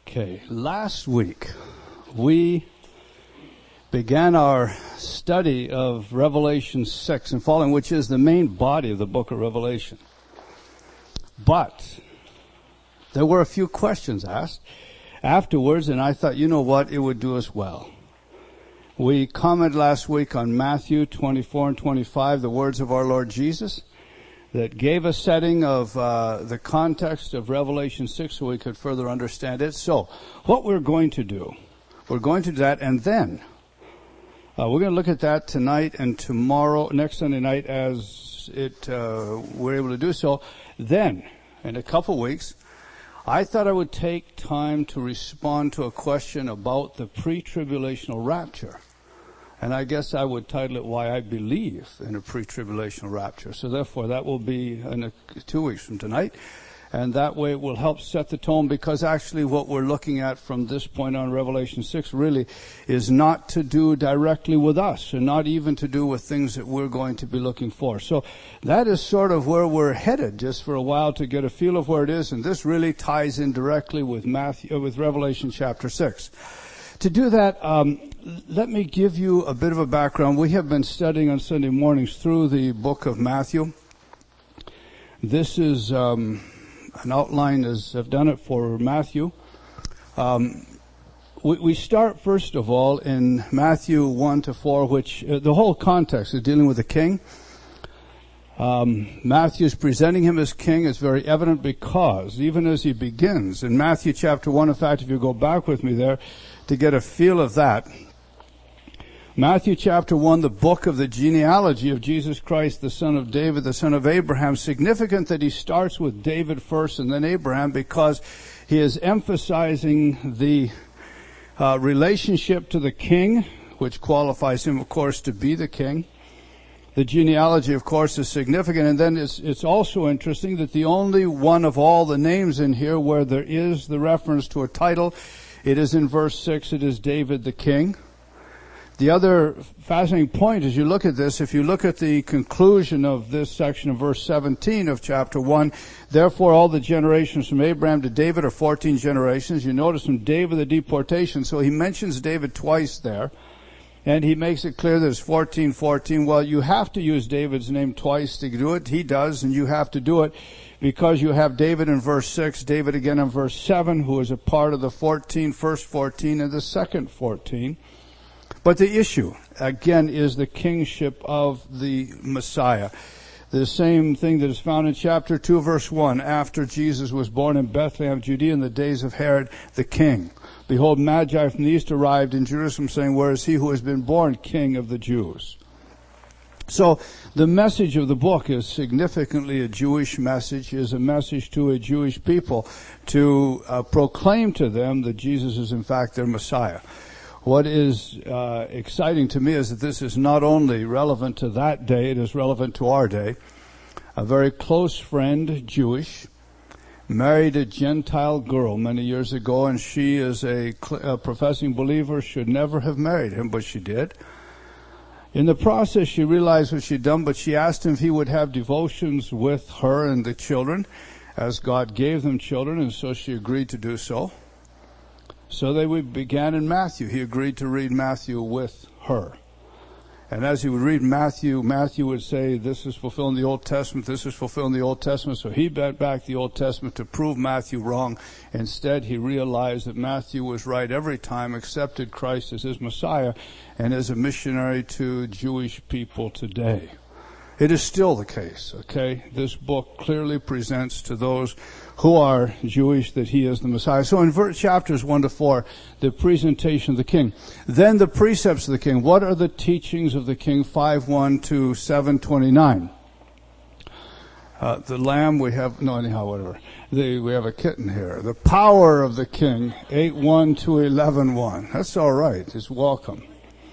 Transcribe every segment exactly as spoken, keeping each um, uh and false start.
Okay, last week we began our study of Revelation six and following, which is the main body of the book of Revelation. But there were a few questions asked afterwards, and I thought, you know what, it would do us well. We commented last week on Matthew twenty-four and twenty-five, the words of our Lord Jesus, that gave a setting of uh, the context of Revelation six so we could further understand it. So, what we're going to do, we're going to do that, and then uh, we're going to look at that tonight and tomorrow, next Sunday night, as it uh, we're able to do so. Then, in a couple weeks, I thought I would take time to respond to a question about the pre-tribulational rapture. And I guess I would title it, Why I Believe in a Pre-Tribulational Rapture. So therefore, that will be in a, two weeks from tonight. And that way it will help set the tone, because actually what we're looking at from this point on Revelation six really is not to do directly with us, and not even to do with things that we're going to be looking for. So that is sort of where we're headed, just for a while to get a feel of where it is. And this really ties in directly with Matthew, uh, with Revelation chapter six. To do that, um, let me give you a bit of a background. We have been studying on Sunday mornings through the book of Matthew. This is um, an outline, as I've done it for Matthew. Um, we, we start, first of all, in Matthew one to four, which uh, the whole context is dealing with the king. Um, Matthew is presenting him as king. It's very evident because even as he begins in Matthew chapter one, in fact, if you go back with me there to get a feel of that, Matthew chapter one, the book of the genealogy of Jesus Christ, the son of David, the son of Abraham. Significant that he starts with David first and then Abraham, because he is emphasizing the uh, relationship to the king, which qualifies him, of course, to be the king. The genealogy, of course, is significant. And then it's, it's also interesting that the only one of all the names in here where there is the reference to a title, it is in verse six. It is David the king. The other fascinating point as you look at this, if you look at the conclusion of this section of verse seventeen of chapter one, therefore all the generations from Abraham to David are fourteen generations. You notice from David the deportation, so he mentions David twice there. And he makes it clear that it's fourteen fourteen. Well, you have to use David's name twice to do it. He does, and you have to do it because you have David in verse six, David again in verse seven, who is a part of the fourteen, first fourteen and the second fourteen. But the issue, again, is the kingship of the Messiah. The same thing that is found in chapter two, verse one. After Jesus was born in Bethlehem, Judea, in the days of Herod the king, behold, Magi from the east arrived in Jerusalem, saying, where is he who has been born king of the Jews? So the message of the book is significantly a Jewish message, is a message to a Jewish people to uh, proclaim to them that Jesus is in fact their Messiah. What is uh, exciting to me is that this is not only relevant to that day, it is relevant to our day. A very close friend, Jewish, married a Gentile girl many years ago, and she is a, a professing believer, should never have married him, but she did. In the process, she realized what she'd done, but she asked him if he would have devotions with her and the children, as God gave them children, and so she agreed to do so. So they began in Matthew. He agreed to read Matthew with her. And as he would read Matthew, Matthew would say, this is fulfilling the Old Testament, this is fulfilling the Old Testament. So he bent back the Old Testament to prove Matthew wrong. Instead, he realized that Matthew was right every time, accepted Christ as his Messiah, and as a missionary to Jewish people today. It is still the case, okay? This book clearly presents to those who are Jewish that he is the Messiah. So in verse chapters one to four, the presentation of the king. Then the precepts of the king. What are the teachings of the king? five one to seven twenty-nine. Uh, the lamb we have, no anyhow, whatever. The, we have a kitten here. The power of the king, eight one to eleven one. That's all right. It's welcome.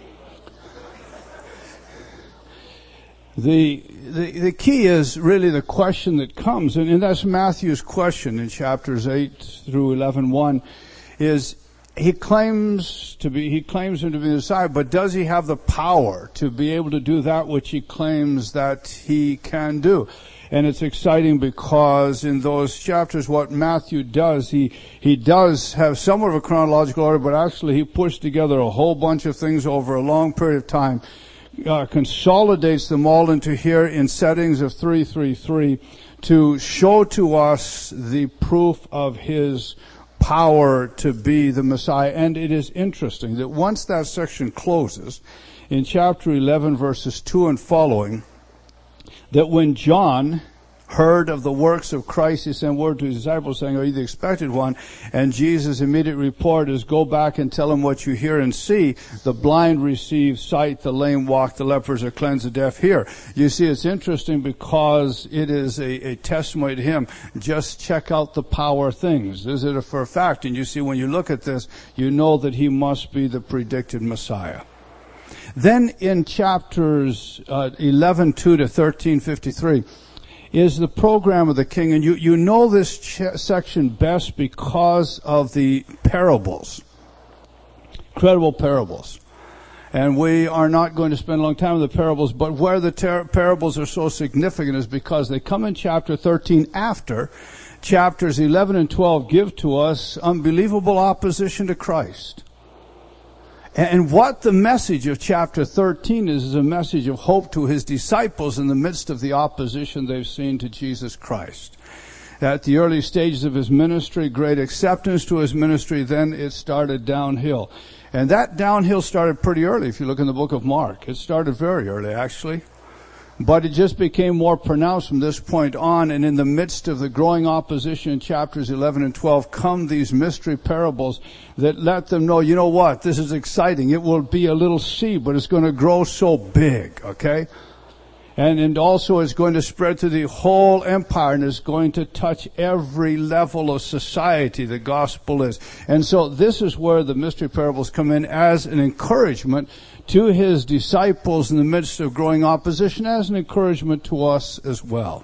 The, the, the key is really the question that comes, and, and that's Matthew's question in chapters eight through eleven one, is he claims to be, he claims him to be the Messiah, but does he have the power to be able to do that which he claims that he can do? And it's exciting because in those chapters what Matthew does, he, he does have somewhat of a chronological order, but actually he puts together a whole bunch of things over a long period of time, uh, consolidates them all into here in settings of three three three to show to us the proof of his power to be the Messiah. And it is interesting that once that section closes, in chapter eleven, verses two and following, that when John heard of the works of Christ, he sent word to his disciples saying, "Are you the expected one?" And Jesus' immediate report is, "Go back and tell them what you hear and see. The blind receive sight, the lame walk, the lepers are cleansed, the deaf hear." You see, it's interesting because it is a, a testimony to him. Just check out the power things. Is it a for a fact? And you see, when you look at this, you know that he must be the predicted Messiah. Then in chapters uh, eleven two to thirteen fifty-three is the program of the king. And you, you know this ch- section best because of the parables. Incredible parables. And we are not going to spend a long time on the parables, but where the ter- parables are so significant is because they come in chapter thirteen after chapters eleven and twelve give to us unbelievable opposition to Christ. And what the message of chapter thirteen is, is a message of hope to his disciples in the midst of the opposition they've seen to Jesus Christ. At the early stages of his ministry, great acceptance to his ministry, then it started downhill. And that downhill started pretty early, if you look in the book of Mark. It started very early, actually. But it just became more pronounced from this point on, and in the midst of the growing opposition in chapters eleven and twelve come these mystery parables that let them know, you know what, this is exciting. It will be a little seed, but it's going to grow so big, okay? And, and also it's going to spread to the whole empire and is going to touch every level of society, the gospel is. And so this is where the mystery parables come in as an encouragement to his disciples in the midst of growing opposition, as an encouragement to us as well.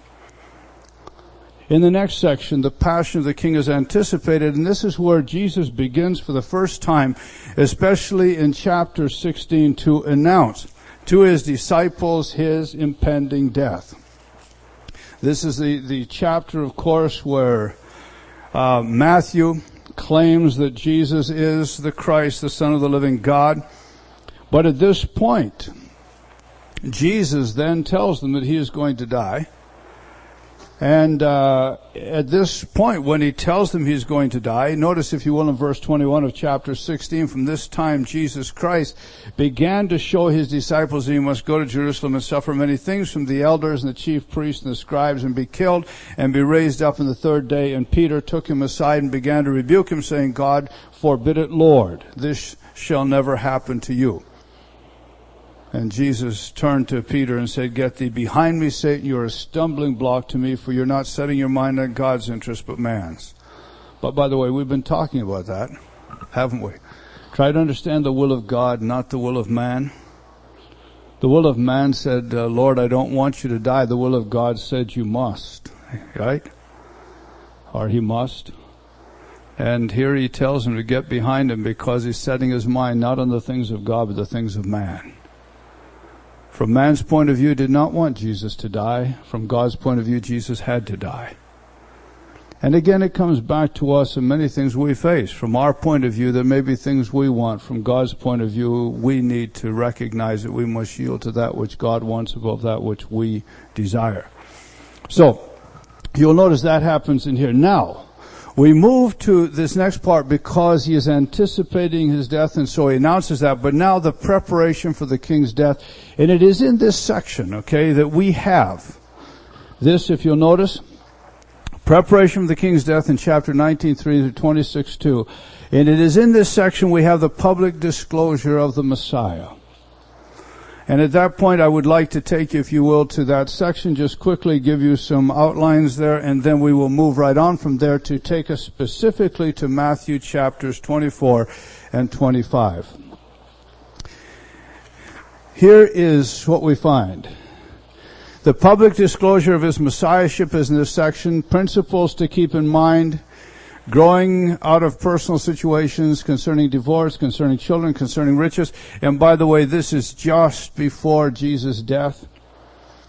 In the next section, the passion of the king is anticipated, and this is where Jesus begins for the first time, especially in chapter sixteen, to announce to his disciples his impending death. This is the, the chapter, of course, where uh, Matthew claims that Jesus is the Christ, the Son of the living God. But at this point, Jesus then tells them that he is going to die. And uh at this point, when he tells them he's going to die, notice, if you will, in verse twenty-one of chapter sixteen, from this time Jesus Christ began to show his disciples that he must go to Jerusalem and suffer many things from the elders and the chief priests and the scribes and be killed and be raised up on the third day. And Peter took him aside and began to rebuke him, saying, "God forbid it, Lord. This shall never happen to you." And Jesus turned to Peter and said, "Get thee behind me, Satan. You are a stumbling block to me, for you're not setting your mind on God's interest, but man's." But by the way, we've been talking about that, haven't we? Try to understand the will of God, not the will of man. The will of man said, uh, "Lord, I don't want you to die." The will of God said, "You must." Right? Or he must. And here he tells him to get behind him because he's setting his mind not on the things of God, but the things of man. From man's point of view, did not want Jesus to die. From God's point of view, Jesus had to die. And again, it comes back to us in many things we face. From our point of view, there may be things we want. From God's point of view, we need to recognize that we must yield to that which God wants above that which we desire. So, you'll notice that happens in here. Now, we move to this next part because he is anticipating his death, and so he announces that. But now the preparation for the king's death. And it is in this section, okay, that we have this, if you'll notice, preparation for the king's death in chapter nineteen three to twenty-six two. And it is in this section we have the public disclosure of the Messiah. And at that point, I would like to take you, if you will, to that section, just quickly give you some outlines there, and then we will move right on from there to take us specifically to Matthew chapters twenty-four and twenty-five. Here is what we find. The public disclosure of his messiahship is in this section. Principles to keep in mind. Growing out of personal situations concerning divorce, concerning children, concerning riches. And by the way, this is just before Jesus' death.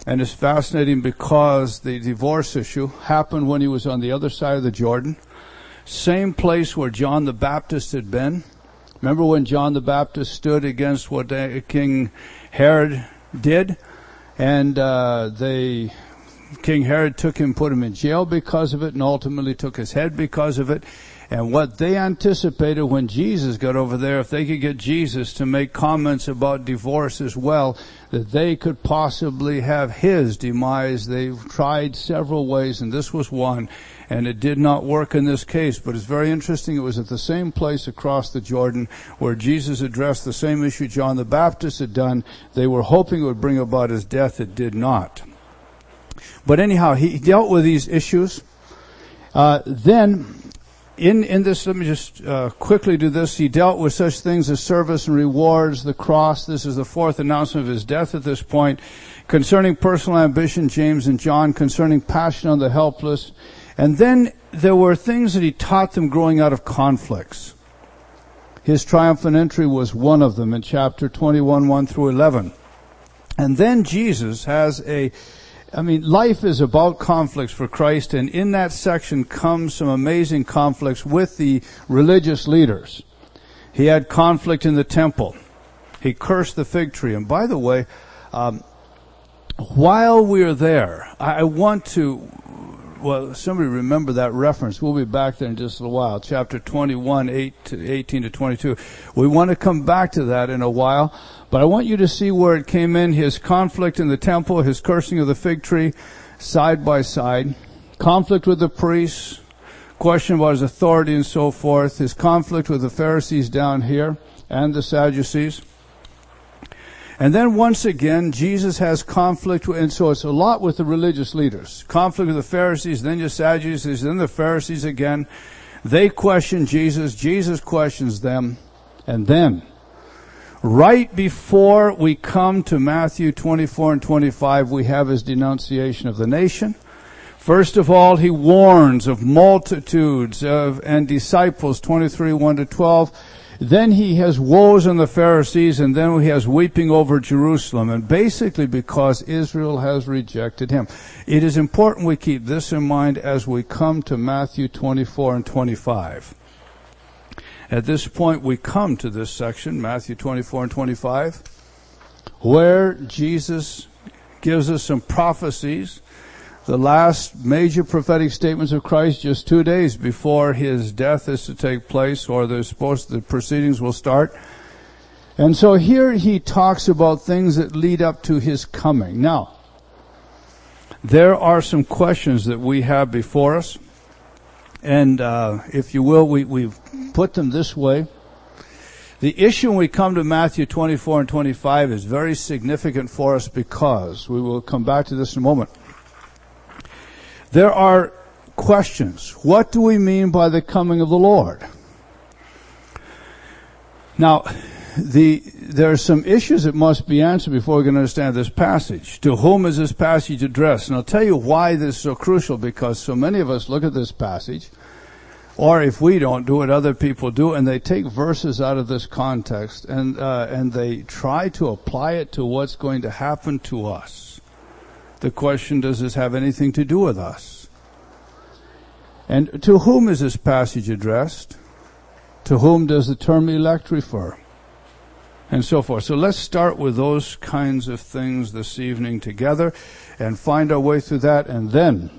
And it's fascinating because the divorce issue happened when he was on the other side of the Jordan. Same place where John the Baptist had been. Remember when John the Baptist stood against what King Herod did? And uh, they, King Herod took him, put him in jail because of it, and ultimately took his head because of it. And what they anticipated when Jesus got over there, if they could get Jesus to make comments about divorce as well, that they could possibly have his demise. They tried several ways, and this was one, and it did not work in this case. But it's very interesting. It was at the same place across the Jordan where Jesus addressed the same issue John the Baptist had done. They were hoping it would bring about his death. It did not. But anyhow, he dealt with these issues. Uh, then... In, in this, let me just uh, quickly do this. He dealt with such things as service and rewards, the cross. This is the fourth announcement of his death at this point. Concerning personal ambition, James and John. Concerning passion on the helpless. And then there were things that he taught them growing out of conflicts. His triumphant entry was one of them in chapter twenty-one, one through eleven. And then Jesus has a I mean, life is about conflicts for Christ, and in that section comes some amazing conflicts with the religious leaders. He had conflict in the temple. He cursed the fig tree. And by the way, um, while we're there, I want to, well, somebody remember that reference. We'll be back there in just a little while. Chapter twenty-one, eight to eighteen to twenty-two. We want to come back to that in a while. But I want you to see where it came in, his conflict in the temple, his cursing of the fig tree, side by side. Conflict with the priests, question about his authority and so forth. His conflict with the Pharisees down here and the Sadducees. And then once again, Jesus has conflict, with, and so it's a lot with the religious leaders. Conflict with the Pharisees, then the Sadducees, then the Pharisees again. They question Jesus, Jesus questions them, and then right before we come to Matthew twenty-four and twenty-five, we have his denunciation of the nation. First of all, he warns of multitudes of and disciples, twenty-three, one to twelve. Then he has woes on the Pharisees, and then he has weeping over Jerusalem, and basically because Israel has rejected him. It is important we keep this in mind as we come to Matthew twenty-four and twenty-five. At this point, we come to this section, Matthew twenty-four and twenty-five, where Jesus gives us some prophecies, the last major prophetic statements of Christ just two days before his death is to take place, or they're supposed, the proceedings will start. And so here he talks about things that lead up to his coming. Now, there are some questions that we have before us. And uh, if you will, we, we've put them this way. The issue when we come to Matthew twenty-four and twenty-five is very significant for us because, we will come back to this in a moment, there are questions. What do we mean by the coming of the Lord? Now, the there are some issues that must be answered before we can understand this passage. To whom is this passage addressed? And I'll tell you why this is so crucial, because so many of us look at this passage, or if we don't do it, other people do, and they take verses out of this context and uh, and they try to apply it to what's going to happen to us. The question, does this have anything to do with us? And to whom is this passage addressed? To whom does the term elect refer? And so forth. So let's start with those kinds of things this evening together and find our way through that, and then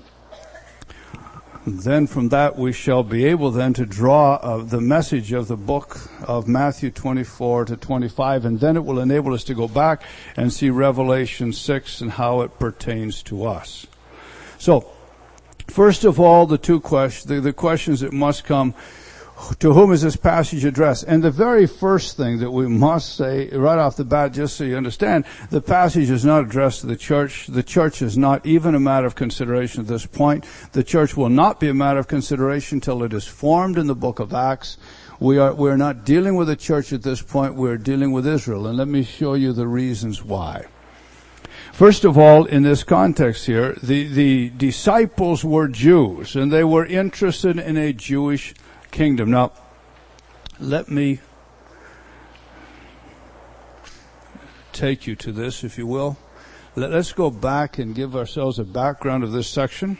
then from that we shall be able then to draw uh, the message of the book of Matthew twenty-four to twenty-five, and then it will enable us to go back and see Revelation six and how it pertains to us. So, first of all, the two questions, the, the questions that must come. To whom is this passage addressed? And the very first thing that we must say right off the bat, just so you understand, the passage is not addressed to the church. The church is not even a matter of consideration at this point. The church will not be a matter of consideration until it is formed in the book of Acts. We are, we're not dealing with the church at this point. We're dealing with Israel. And let me show you the reasons why. First of all, in this context here, the, the disciples were Jews, and they were interested in a Jewish kingdom. Now, let me take you to this, if you will. Let, let's go back and give ourselves a background of this section.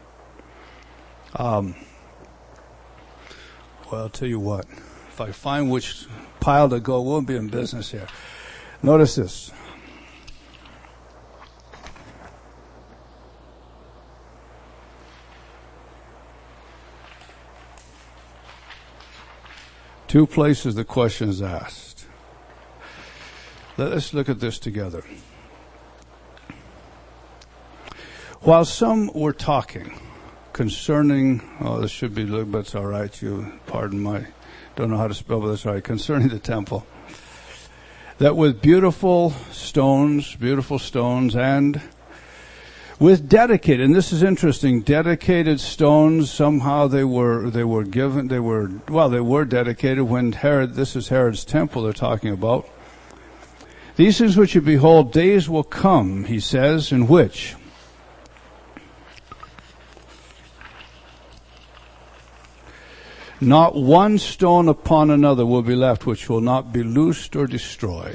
Um, well, I'll tell you what. If I find which pile to go, we'll be in business here. Notice this. Two places the question is asked. Let us look at this together. While some were talking concerning, oh, this should be, but it's all right. You pardon my, don't know how to spell, but that's all right. Concerning the temple, that with beautiful stones, beautiful stones, and with dedicated, and this is interesting, dedicated stones, somehow they were, they were given, they were, well, they were dedicated when Herod, this is Herod's temple they're talking about. These things which you behold, days will come, he says, in which not one stone upon another will be left which will not be loosed or destroyed.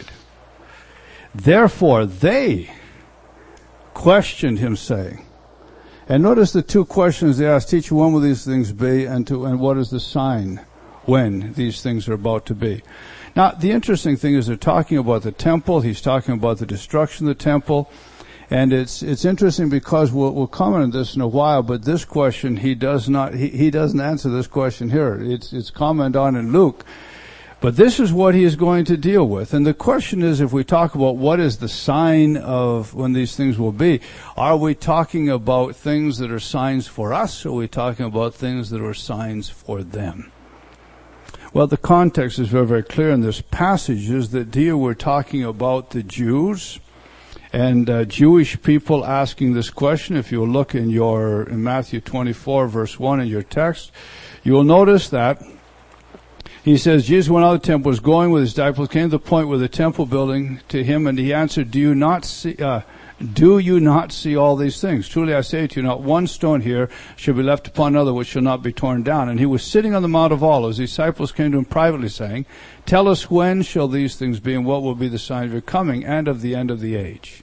Therefore they questioned him, saying, and notice the two questions they asked, teacher, when will these things be, and to and what is the sign when these things are about to be? Now, the interesting thing is they're talking about the temple. He's talking about the destruction of the temple. And it's it's interesting because we'll, we'll comment on this in a while, but this question, he does not, he, he doesn't answer this question here. It's, it's commented on in Luke. But this is what he is going to deal with. And the question is, if we talk about what is the sign of when these things will be, are we talking about things that are signs for us, or are we talking about things that are signs for them? Well, the context is very, very clear in this passage is that here we're talking about the Jews and uh, Jewish people asking this question. If you look in your, in Matthew twenty-four verse one in your text, you will notice that he says, Jesus went out of the temple, was going with his disciples, came to the point where the temple building to him, and he answered, do you not see, uh, do you not see all these things? Truly I say to you, not one stone here shall be left upon another which shall not be torn down. And he was sitting on the Mount of Olives. His disciples came to him privately, saying, tell us when shall these things be, and what will be the sign of your coming and of the end of the age?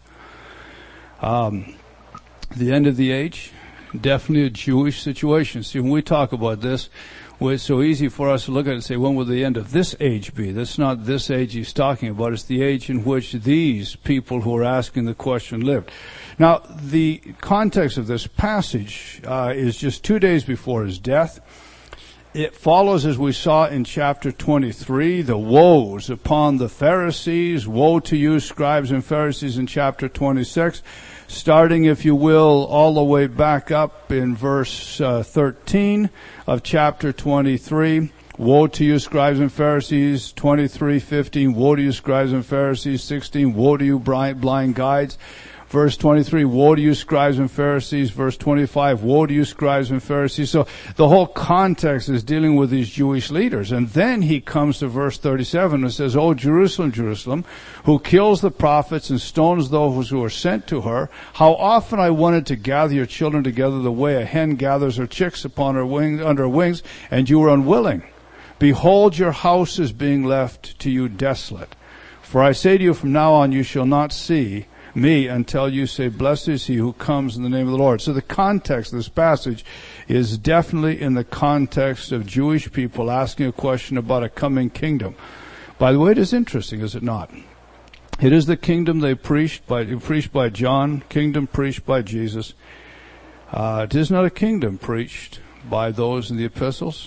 Um, the end of the age, definitely a Jewish situation. See, when we talk about this, well, it's so easy for us to look at it and say, when will the end of this age be? That's not this age he's talking about. It's the age in which these people who are asking the question lived. Now, the context of this passage uh, is just two days before his death. It follows, as we saw in chapter twenty-three, the woes upon the Pharisees. Woe to you, scribes and Pharisees, in chapter twenty-six. Starting, if you will, all the way back up in verse uh, thirteen of chapter twenty-three. Woe to you, scribes and Pharisees, twenty-three fifteen. Woe to you, scribes and Pharisees, sixteen. Woe to you, blind, blind guides. Verse twenty-three, woe to you, scribes and Pharisees. Verse twenty-five, woe to you, scribes and Pharisees. So the whole context is dealing with these Jewish leaders. And then he comes to verse thirty-seven and says, O Jerusalem, Jerusalem, who kills the prophets and stones those who are sent to her, how often I wanted to gather your children together the way a hen gathers her chicks upon her wing, under her wings, and you were unwilling. Behold, your house is being left to you desolate. For I say to you, from now on you shall not see me until you say, blessed is he who comes in the name of the Lord. So the context of this passage is definitely in the context of Jewish people asking a question about a coming kingdom. By the way, it is interesting, is it not? It is the kingdom they preached by, preached by John, kingdom preached by Jesus. Uh, it is not a kingdom preached by those in the epistles.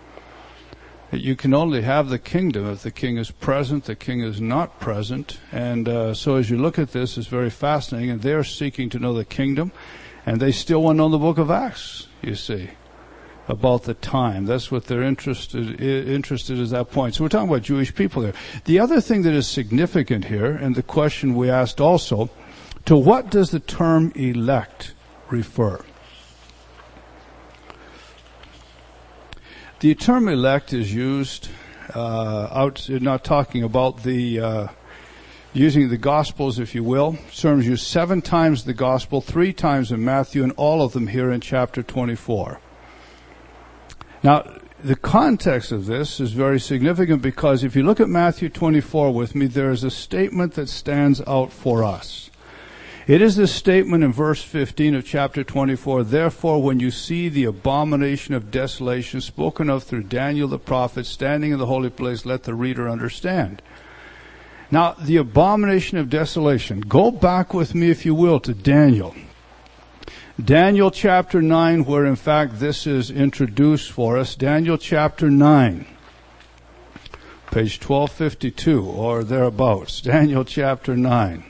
You can only have the kingdom if the king is present, the king is not present. And uh, so as you look at this, it's very fascinating. And they're seeking to know the kingdom, and they still want to know the book of Acts, you see, about the time. That's what they're interested interested is that point. So we're talking about Jewish people there. The other thing that is significant here, and the question we asked also, to what does the term elect refer? The term elect is used uh, out, not talking about the, uh, using the Gospels, if you will. The term is used seven times in the Gospel, three times in Matthew, and all of them here in chapter twenty-four. Now, the context of this is very significant because if you look at Matthew twenty-four with me, there is a statement that stands out for us. It is this statement in verse fifteen of chapter twenty-four, therefore when you see the abomination of desolation spoken of through Daniel the prophet standing in the holy place, let the reader understand. Now, the abomination of desolation. Go back with me, if you will, to Daniel. Daniel chapter nine, where in fact this is introduced for us. Daniel chapter nine, page twelve fifty-two, or thereabouts. Daniel chapter nine.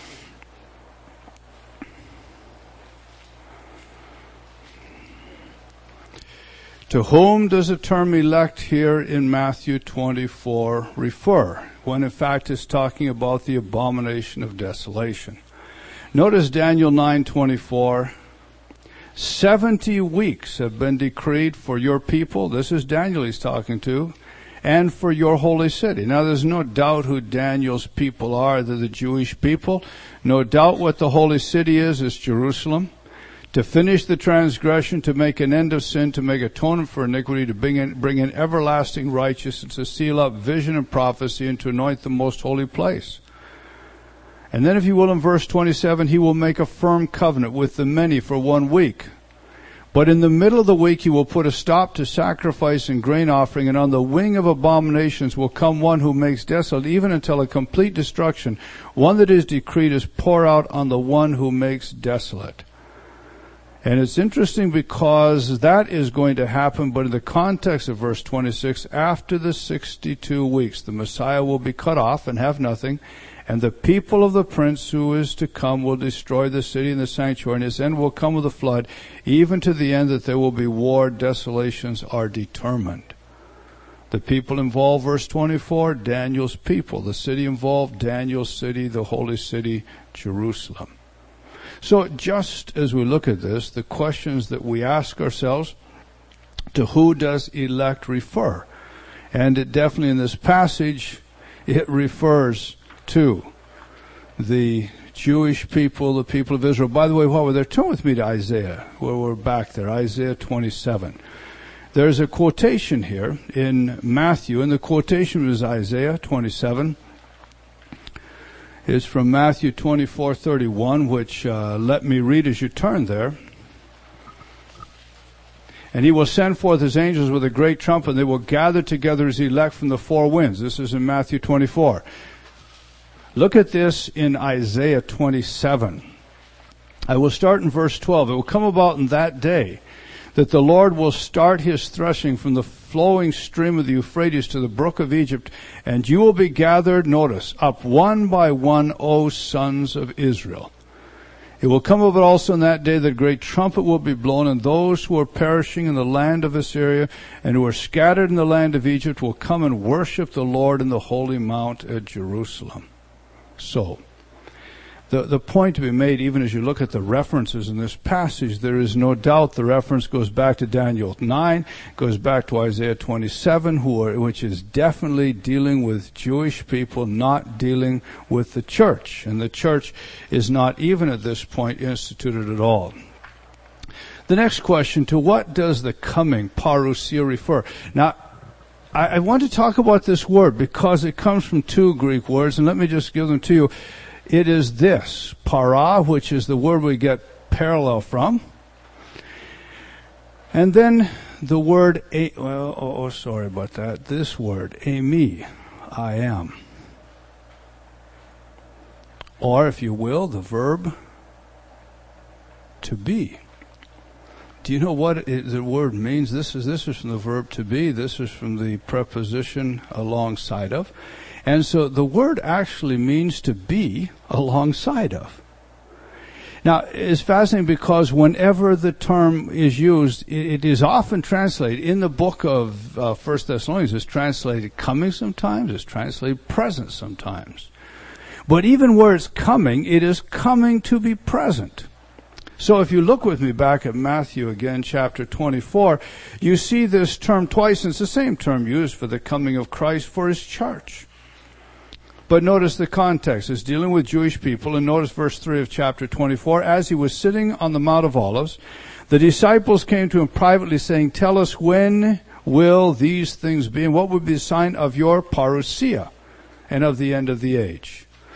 To whom does the term elect here in Matthew twenty-four refer, when in fact it's talking about the abomination of desolation? Notice Daniel nine twenty-four. Seventy weeks have been decreed for your people. This is Daniel he's talking to. And for your holy city. Now there's no doubt who Daniel's people are. They're the Jewish people. No doubt what the holy city is. It's Jerusalem. To finish the transgression, to make an end of sin, to make atonement for iniquity, to bring in, bring in everlasting righteousness, to seal up vision and prophecy, and to anoint the most holy place. And then if you will, in verse twenty-seven, he will make a firm covenant with the many for one week. But in the middle of the week he will put a stop to sacrifice and grain offering, and on the wing of abominations will come one who makes desolate, even until a complete destruction. One that is decreed is pour out on the one who makes desolate. And it's interesting because that is going to happen, but in the context of verse twenty-six, after the sixty-two weeks, the Messiah will be cut off and have nothing, and the people of the prince who is to come will destroy the city and the sanctuary, and his end will come with a flood, even to the end that there will be war. Desolations are determined. The people involved, verse twenty-four, Daniel's people. The city involved, Daniel's city, the holy city, Jerusalem. So just as we look at this, the questions that we ask ourselves, to who does elect refer? And it definitely in this passage, it refers to the Jewish people, the people of Israel. By the way, while we're there, turn with me to Isaiah, where we're back there, Isaiah twenty-seven. There's a quotation here in Matthew, and the quotation is Isaiah twenty-seven. Is from Matthew twenty-four thirty-one, which uh, let me read as you turn there. And he will send forth his angels with a great trumpet, and they will gather together his elect from the four winds. This is in Matthew twenty-four. Look at this in Isaiah twenty-seven. I will start in verse twelve. It will come about in that day that the Lord will start his threshing from the flowing stream of the Euphrates to the brook of Egypt, and you will be gathered, notice, up one by one, O sons of Israel. It will come about also in that day that a great trumpet will be blown, and those who are perishing in the land of Assyria and who are scattered in the land of Egypt will come and worship the Lord in the holy mount at Jerusalem. So, The, the point to be made, even as you look at the references in this passage, there is no doubt the reference goes back to Daniel nine, goes back to Isaiah twenty-seven, who are, which is definitely dealing with Jewish people, not dealing with the church. And the church is not even at this point instituted at all. The next question, to what does the coming parousia refer? Now, I, I want to talk about this word because it comes from two Greek words, and let me just give them to you. It is this, para, which is the word we get parallel from. And then the word, a, well, oh, oh, sorry about that. This word, eimi, I am. Or, if you will, the verb to be. Do you know what it, the word means? This is, this is from the verb to be. This is from the preposition alongside of. And so the word actually means to be alongside of. Now, it's fascinating because whenever the term is used, it, it is often translated, in the book of uh, First Thessalonians, it's translated coming sometimes, it's translated present sometimes. But even where it's coming, it is coming to be present. So if you look with me back at Matthew again, chapter twenty-four, you see this term twice, and it's the same term used for the coming of Christ for his church. But notice the context. It's dealing with Jewish people. And notice verse three of chapter twenty-four. As he was sitting on the Mount of Olives, the disciples came to him privately saying, tell us, when will these things be? And what will be the sign of your parousia and of the end of the age?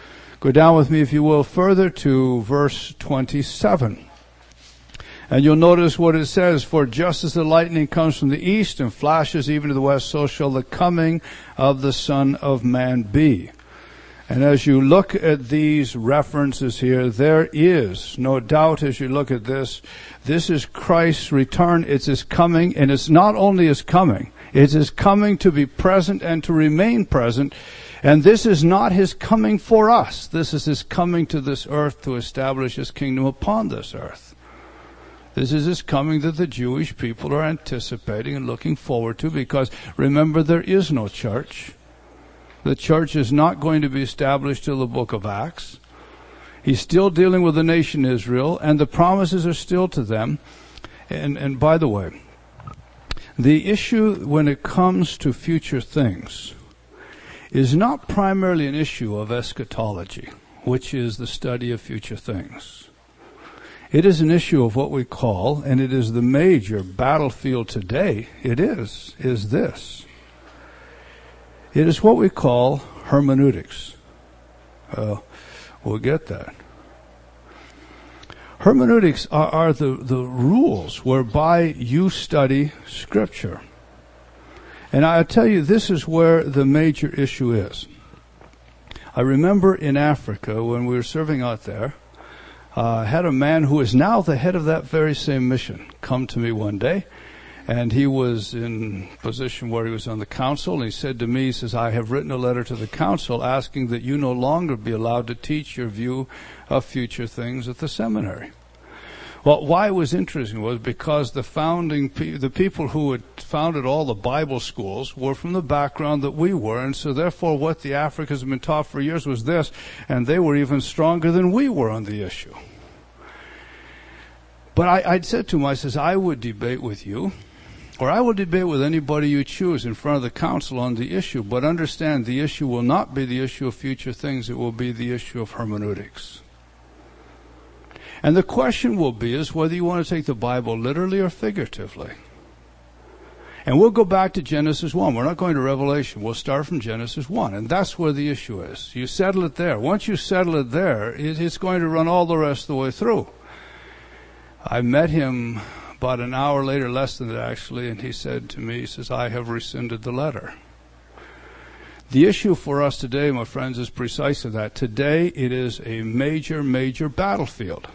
Go down with me, if you will, further to verse twenty-seven. And you'll notice what it says, for just as the lightning comes from the east and flashes even to the west, so shall the coming of the Son of Man be. And as you look at these references here, there is no doubt as you look at this, this is Christ's return. It's his coming, and it's not only his coming, it's his coming to be present and to remain present. And this is not his coming for us. This is his coming to this earth to establish his kingdom upon this earth. This is his coming that the Jewish people are anticipating and looking forward to, because remember, there is no church. The church is not going to be established till the book of Acts. He's still dealing with the nation Israel, and the promises are still to them. And, and by the way, the issue when it comes to future things is not primarily an issue of eschatology, which is the study of future things. It is an issue of what we call, and it is the major battlefield today, it is, is this. It is what we call hermeneutics. Uh, we'll get that. Hermeneutics are, are the, the rules whereby you study Scripture. And I tell you, this is where the major issue is. I remember in Africa, when we were serving out there, I uh, had a man who is now the head of that very same mission come to me one day. And he was in position where he was on the council, and he said to me, he says, I have written a letter to the council asking that you no longer be allowed to teach your view of future things at the seminary. Well, why it was interesting was because the founding, pe- the people who had founded all the Bible schools were from the background that we were, and so therefore what the Africans have been taught for years was this, and they were even stronger than we were on the issue. But I, I'd said to him, I says, I would debate with you, or I will debate with anybody you choose in front of the council on the issue, but understand the issue will not be the issue of future things, it will be the issue of hermeneutics. And the question will be is whether you want to take the Bible literally or figuratively. And we'll go back to Genesis one. We're not going to Revelation. We'll start from Genesis one. And that's where the issue is. You settle it there. Once you settle it there, it's going to run all the rest of the way through. I met him about an hour later, less than that actually, and he said to me, he says, I have rescinded the letter. The issue for us today, my friends, is precisely that. Today it is a major, major battlefield.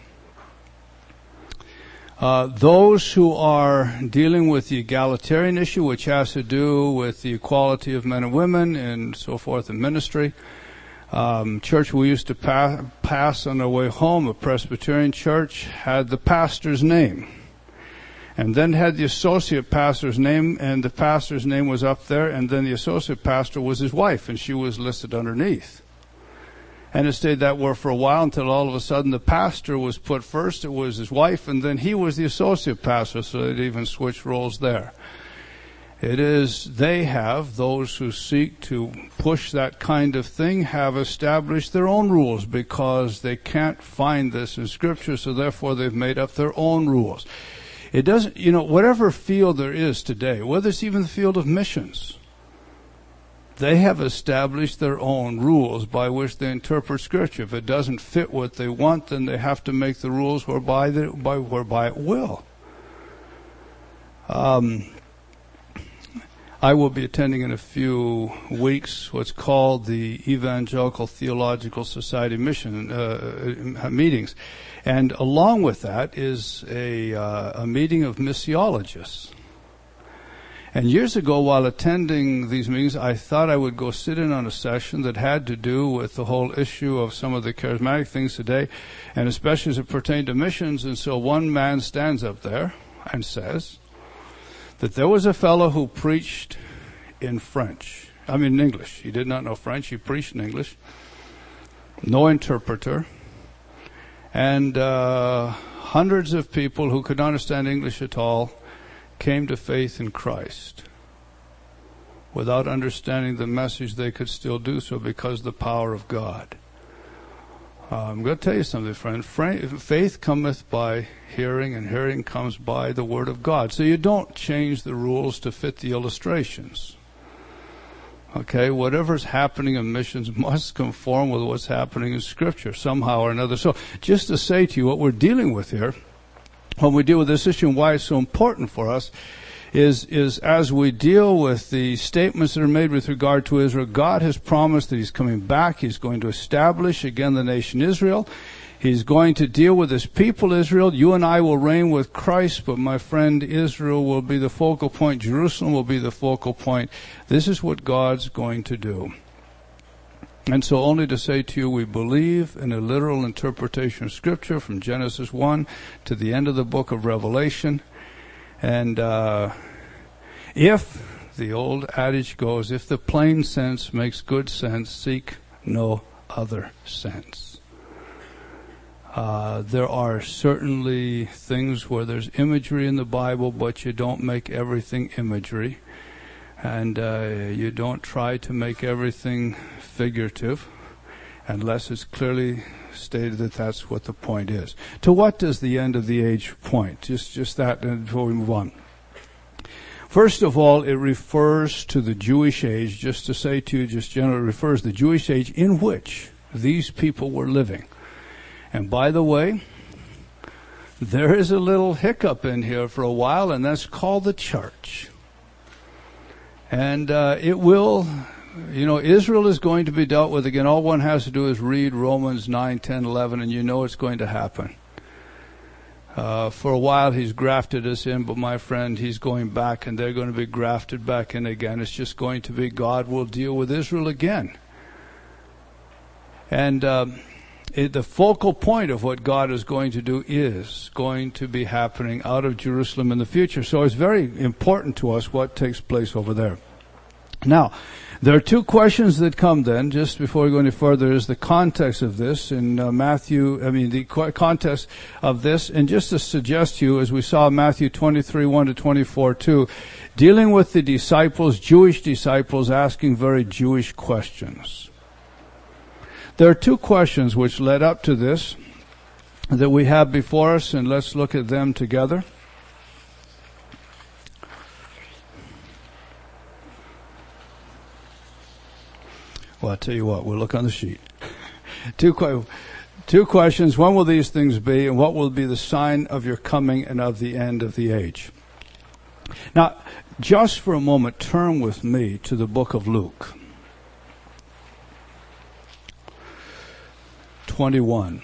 Uh, those who are dealing with the egalitarian issue, which has to do with the equality of men and women and so forth in ministry. Um, church we used to pa- pass on our way home, a Presbyterian church, had the pastor's name. And then had the associate pastor's name, and the pastor's name was up there, and then the associate pastor was his wife, and she was listed underneath. And it stayed that way for a while until all of a sudden the pastor was put first. It was his wife, and then he was the associate pastor, so it even switched roles there. It is, they have, those who seek to push that kind of thing, have established their own rules because they can't find this in Scripture, so therefore they've made up their own rules. It doesn't, you know, whatever field there is today, whether it's even the field of missions, they have established their own rules by which they interpret Scripture. If it doesn't fit what they want, then they have to make the rules whereby, they, by, whereby it will. Um, I will be attending in a few weeks what's called the Evangelical Theological Society mission uh, meetings. And along with that is a, uh, a meeting of missiologists. And years ago, while attending these meetings, I thought I would go sit in on a session that had to do with the whole issue of some of the charismatic things today, and especially as it pertained to missions. And so one man stands up there and says that there was a fellow who preached in French. I mean in English. He did not know French. He preached in English. No interpreter. And uh, hundreds of people who could not understand English at all came to faith in Christ. Without understanding the message, they could still do so because of the power of God. Uh, I'm going to tell you something, friend. Faith cometh by hearing, and hearing comes by the Word of God. So you don't change the rules to fit the illustrations. Okay, whatever's happening in missions must conform with what's happening in Scripture somehow or another. So just to say to you what we're dealing with here, when we deal with this issue and why it's so important for us, is is as we deal with the statements that are made with regard to Israel, God has promised that He's coming back. He's going to establish again the nation Israel. He's going to deal with His people Israel. You and I will reign with Christ, but my friend, Israel will be the focal point. Jerusalem will be the focal point. This is what God's going to do. And so only to say to you, we believe in a literal interpretation of Scripture from Genesis one to the end of the book of Revelation. And uh if the old adage goes, if the plain sense makes good sense, seek no other sense. Uh, there are certainly things where there's imagery in the Bible, but you don't make everything imagery. And uh, you don't try to make everything figurative unless it's clearly stated that that's what the point is. To what does the end of the age point? Just, just that before we move on. First of all, it refers to the Jewish age, just to say to you, just generally refers to the Jewish age in which these people were living. And by the way, there is a little hiccup in here for a while, and that's called the church. And uh, it will, you know, Israel is going to be dealt with again. All one has to do is read Romans nine, ten, eleven, and you know it's going to happen. Uh, for a while He's grafted us in, but my friend, He's going back, and they're going to be grafted back in again. It's just going to be God will deal with Israel again. And um, It, the focal point of what God is going to do is going to be happening out of Jerusalem in the future. So it's very important to us what takes place over there. Now, there are two questions that come then, just before we go any further, is the context of this in uh, Matthew, I mean the context of this, and just to suggest to you, as we saw in Matthew twenty-three, one to twenty-four, two, dealing with the disciples, Jewish disciples, asking very Jewish questions. There are two questions which led up to this that we have before us, and let's look at them together. Well, I'll tell you what, we'll look on the sheet. two, que- two questions. When will these things be, and what will be the sign of your coming and of the end of the age? Now, just for a moment, turn with me to the book of Luke. twenty-one.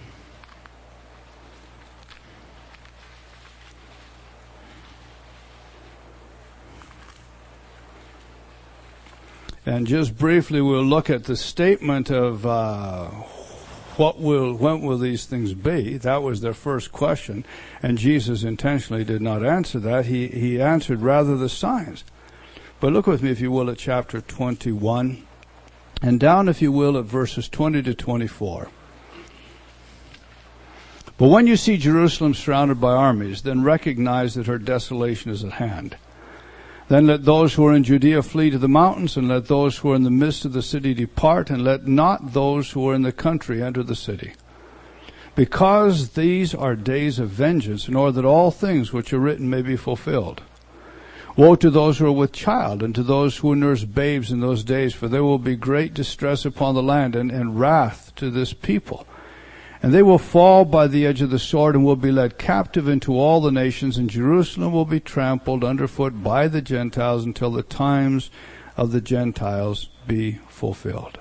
And just briefly, we'll look at the statement of uh, what will, when will these things be? That was their first question, and Jesus intentionally did not answer that. He he answered rather the signs. But look with me, if you will, at chapter twenty-one, and down, if you will, at verses twenty to twenty-four. But when you see Jerusalem surrounded by armies, then recognize that her desolation is at hand. Then let those who are in Judea flee to the mountains, and let those who are in the midst of the city depart, and let not those who are in the country enter the city. Because these are days of vengeance, in order that all things which are written may be fulfilled. Woe to those who are with child, and to those who nurse babes in those days, for there will be great distress upon the land, and, and wrath to this people. And they will fall by the edge of the sword, and will be led captive into all the nations, and Jerusalem will be trampled underfoot by the Gentiles until the times of the Gentiles be fulfilled.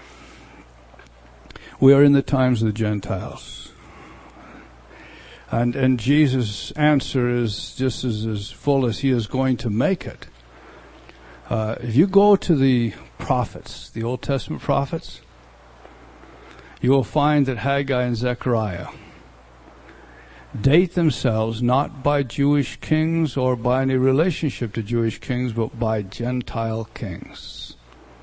We are in the times of the Gentiles. And and Jesus' answer is just as, as full as He is going to make it. Uh, if you go to the prophets, the Old Testament prophets, you will find that Haggai and Zechariah date themselves not by Jewish kings or by any relationship to Jewish kings, but by Gentile kings.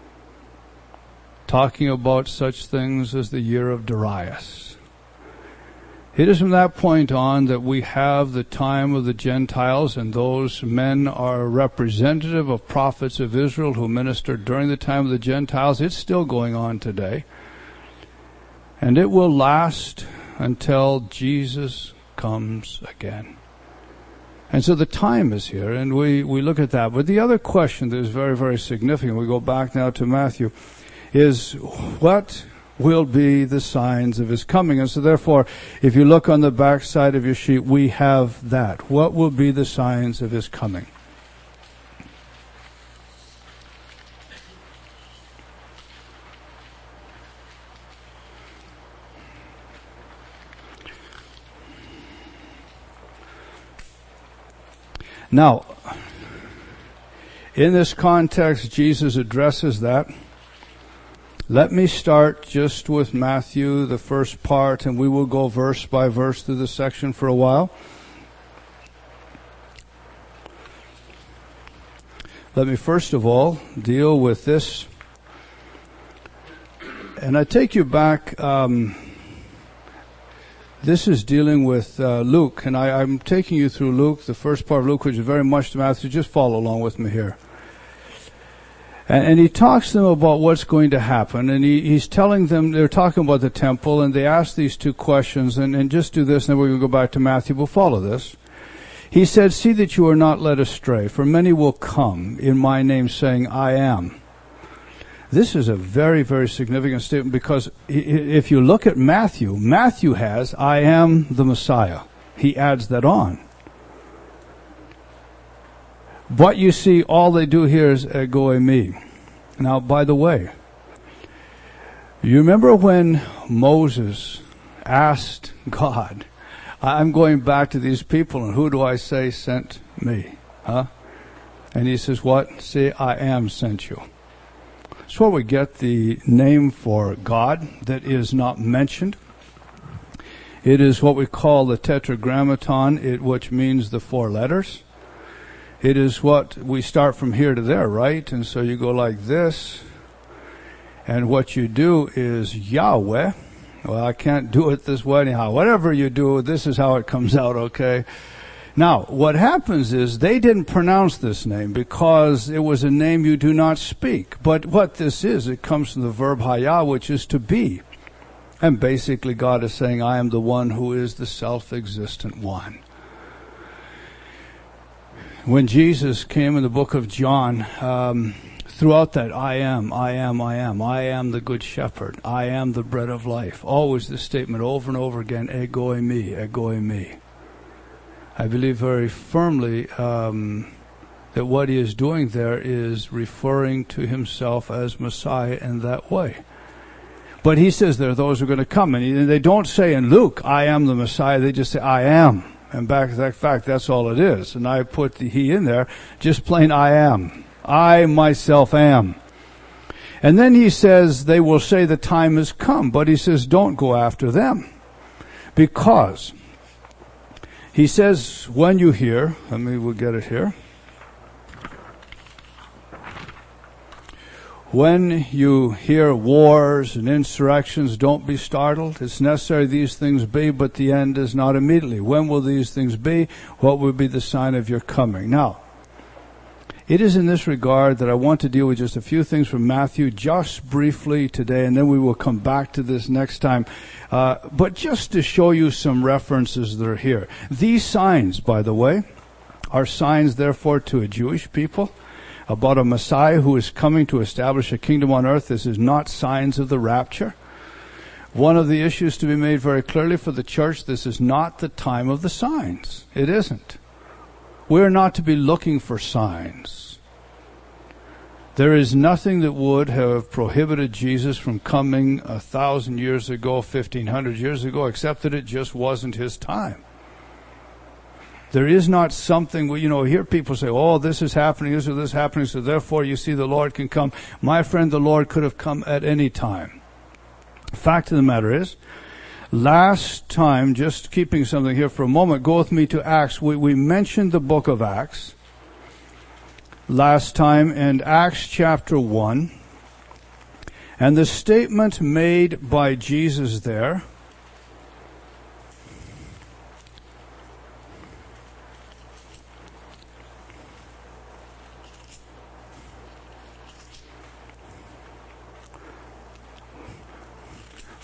Talking about such things as the year of Darius. It is from that point on that we have the time of the Gentiles, and those men are representative of prophets of Israel who ministered during the time of the Gentiles. It's still going on today. And it will last until Jesus comes again. And so the time is here, and we, we look at that. But the other question that is very, very significant, we go back now to Matthew, is what will be the signs of his coming? And so therefore, if you look on the back side of your sheet, we have that. What will be the signs of his coming? Now, in this context, Jesus addresses that. Let me start just with Matthew, the first part, and we will go verse by verse through the section for a while. Let me first of all deal with this. And I take you back, um, this is dealing with uh, Luke, and I, I'm taking you through Luke, the first part of Luke, which is very much to Matthew. Just follow along with me here. And, and he talks to them about what's going to happen, and he, he's telling them, they're talking about the temple, and they ask these two questions, and, and just do this, and then we're going to go back to Matthew. We'll follow this. He said, "See that you are not led astray, for many will come in my name saying, I am." This is a very, very significant statement, because if you look at Matthew, Matthew has, "I am the Messiah." He adds that on. But you see, all they do here is ego eimi. Now, by the way, you remember when Moses asked God, I'm going back to these people, and who do I say sent me? Huh? And he says, what? Say, I am sent you. That's where we get the name for God that is not mentioned. It is what we call the tetragrammaton, it, which means the four letters. It is what we start from here to there, right? And so you go like this. And what you do is Yahweh. Well, I can't do it this way anyhow. Whatever you do, this is how it comes out, okay? Now, what happens is they didn't pronounce this name because it was a name you do not speak. But what this is, it comes from the verb haya, which is to be. And basically God is saying, I am the one who is the self-existent one. When Jesus came in the book of John, um, throughout that, I am, I am, I am, I am the good shepherd, I am the bread of life. Always this statement over and over again, ego eimi, ego eimi. I believe very firmly um, that what he is doing there is referring to himself as Messiah in that way. But he says there are those who are going to come, and, he, and they don't say in Luke, I am the Messiah, they just say, I am. And back to that fact, that's all it is. And I put the he in there, just plain I am. I myself am. And then he says, they will say the time has come, but he says, don't go after them. Because he says, when you hear, let me, we'll get it here. When you hear wars and insurrections, don't be startled. It's necessary these things be, but the end is not immediately. When will these things be? What will be the sign of your coming? Now, it is in this regard that I want to deal with just a few things from Matthew, just briefly today, and then we will come back to this next time. Uh, but just to show you some references that are here. These signs, by the way, are signs, therefore, to a Jewish people about a Messiah who is coming to establish a kingdom on earth. This is not signs of the rapture. One of the issues to be made very clearly for the church, this is not the time of the signs. It isn't. We're not to be looking for signs. There is nothing that would have prohibited Jesus from coming a thousand years ago, fifteen hundred years ago, except that it just wasn't his time. There is not something, you know, hear people say, oh, this is happening, this or this is happening, so therefore you see the Lord can come. My friend, the Lord could have come at any time. Fact of the matter is, last time, just keeping something here for a moment, go with me to Acts. We, we mentioned the book of Acts last time, in Acts chapter one. And the statement made by Jesus there,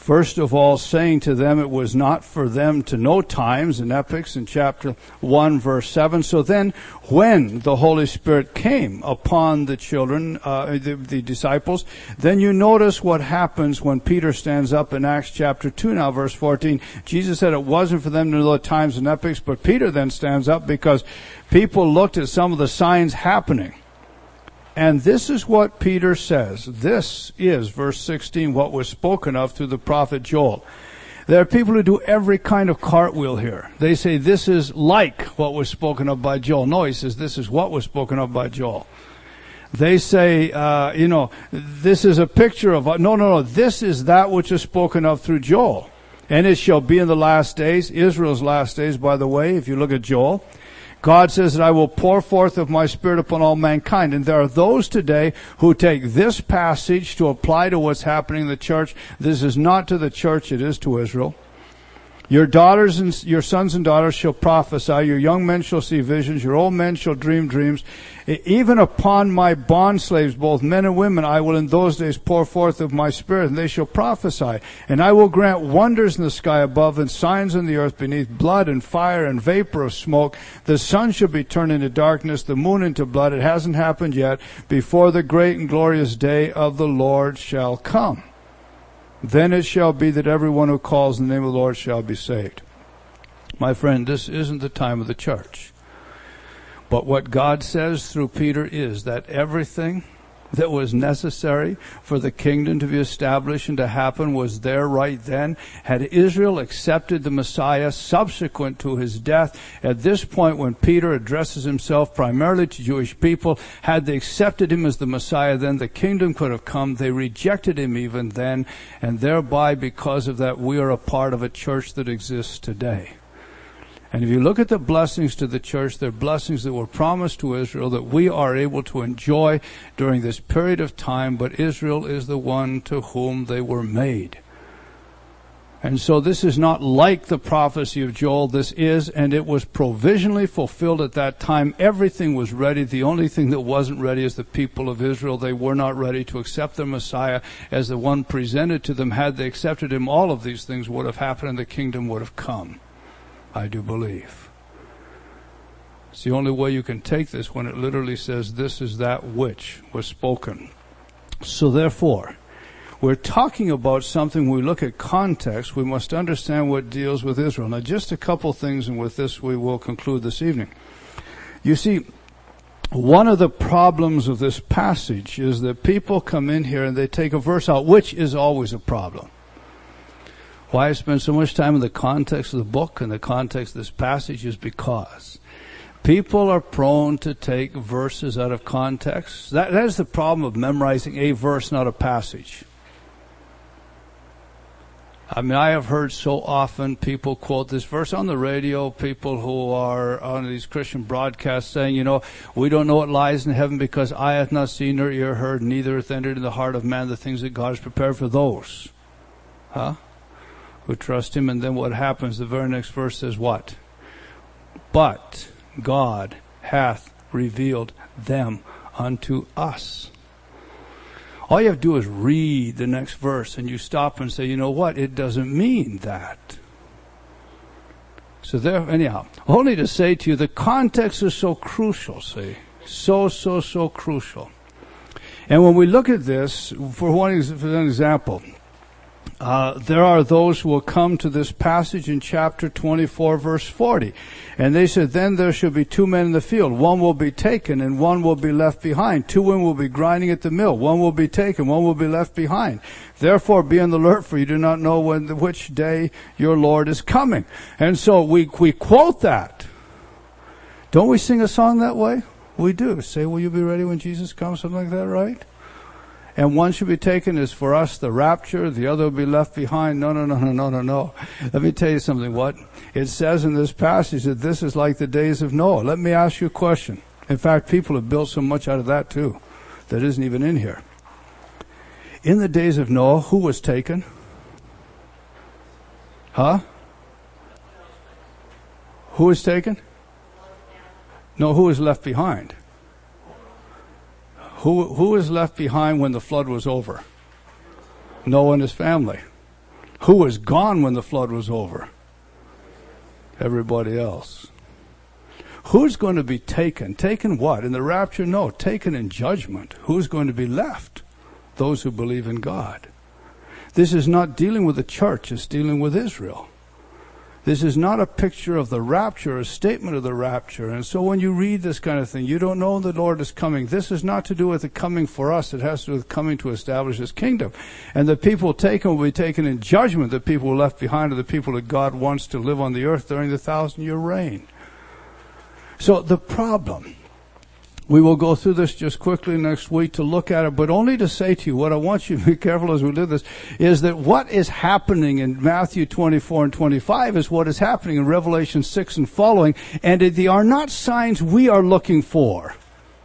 First of all, saying to them it was not for them to know times and epochs in chapter one, verse seven. So then, when the Holy Spirit came upon the children, uh, the, the disciples, then you notice what happens when Peter stands up in Acts chapter two now, verse fourteen. Jesus said it wasn't for them to know the times and epochs, but Peter then stands up because people looked at some of the signs happening. And this is what Peter says. This is, verse sixteen, what was spoken of through the prophet Joel. There are people who do every kind of cartwheel here. They say this is like what was spoken of by Joel. No, he says this is what was spoken of by Joel. They say, uh, you know, this is a picture of, no, no, no, this is that which is spoken of through Joel. And it shall be in the last days, Israel's last days, by the way, if you look at Joel. God says that I will pour forth of my Spirit upon all mankind. And there are those today who take this passage to apply to what's happening in the church. This is not to the church, it is to Israel. Your daughters and your sons and daughters shall prophesy. Your young men shall see visions. Your old men shall dream dreams. Even upon my bondslaves, both men and women, I will in those days pour forth of my Spirit, and they shall prophesy. And I will grant wonders in the sky above and signs on the earth beneath, blood and fire and vapor of smoke. The sun shall be turned into darkness, the moon into blood. It hasn't happened yet, before the great and glorious day of the Lord shall come. Then it shall be that everyone who calls in the name of the Lord shall be saved. My friend, this isn't the time of the church. But what God says through Peter is that everything that was necessary for the kingdom to be established and to happen was there right then. Had Israel accepted the Messiah subsequent to his death, at this point when Peter addresses himself primarily to Jewish people, had they accepted him as the Messiah, then the kingdom could have come. They rejected him even then, and thereby, because of that, we are a part of a church that exists today. And if you look at the blessings to the church, they're blessings that were promised to Israel that we are able to enjoy during this period of time, but Israel is the one to whom they were made. And so this is not like the prophecy of Joel. This is, and it was provisionally fulfilled at that time. Everything was ready. The only thing that wasn't ready is the people of Israel. They were not ready to accept the Messiah as the one presented to them. Had they accepted him, all of these things would have happened and the kingdom would have come. I do believe. It's the only way you can take this when it literally says this is that which was spoken. So therefore, we're talking about something. When we look at context, we must understand what deals with Israel. Now just a couple things, and with this we will conclude this evening. You see, one of the problems of this passage is that people come in here and they take a verse out, which is always a problem. Why I spend so much time in the context of the book and the context of this passage is because people are prone to take verses out of context. That, that is the problem of memorizing a verse, not a passage. I mean, I have heard so often people quote this verse on the radio, people who are on these Christian broadcasts saying, you know, we don't know what lies in heaven because eye hath not seen nor ear heard, neither hath entered in the heart of man the things that God has prepared for those. Huh? Who trust him. And then what happens? The very next verse says what? But God hath revealed them unto us. All you have to do is read the next verse and you stop and say, you know what? It doesn't mean that. So there, anyhow, only to say to you, the context is so crucial, see? So, so, so crucial. And when we look at this, for one, for an example, Uh, there are those who will come to this passage in chapter twenty-four, verse forty. And they said, then there shall be two men in the field. One will be taken and one will be left behind. Two women will be grinding at the mill. One will be taken, one will be left behind. Therefore be on the alert, for you do not know when, which day your Lord is coming. And so we, we quote that. Don't we sing a song that way? We do. Say, will you be ready when Jesus comes? Something like that, right? And one should be taken as for us the rapture, the other will be left behind. No, no, no, no, no, no, no. Let me tell you something. What? It says in this passage that this is like the days of Noah. Let me ask you a question. In fact, people have built so much out of that too that isn't even in here. In the days of Noah, who was taken? Huh? Who was taken? No, who was left behind? Who, who was left behind when the flood was over? Noah and his family. Who was gone when the flood was over? Everybody else. Who's going to be taken? Taken what? In the rapture? No. Taken in judgment. Who's going to be left? Those who believe in God. This is not dealing with the church. It's dealing with Israel. This is not a picture of the rapture, a statement of the rapture. And so when you read this kind of thing, you don't know the Lord is coming. This is not to do with the coming for us. It has to do with coming to establish His kingdom. And the people taken will be taken in judgment. The people left behind are the people that God wants to live on the earth during the thousand-year reign. So the problem, we will go through this just quickly next week to look at it, but only to say to you, what I want you to be careful as we do this, is that what is happening in Matthew twenty-four and twenty-five is what is happening in Revelation six and following, and they are not signs we are looking for.